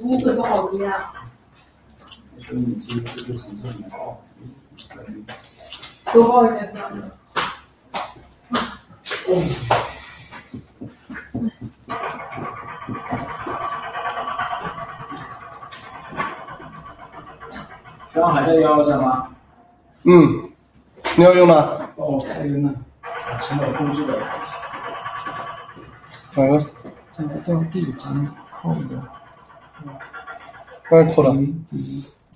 所以你这个层次很高。 多高一点算了。 学长还在123吗？ 嗯，你要用吗？ 哦，开用呢。成本控制的。 哪个？ 这个叫地盘扣的。 刚才扣了。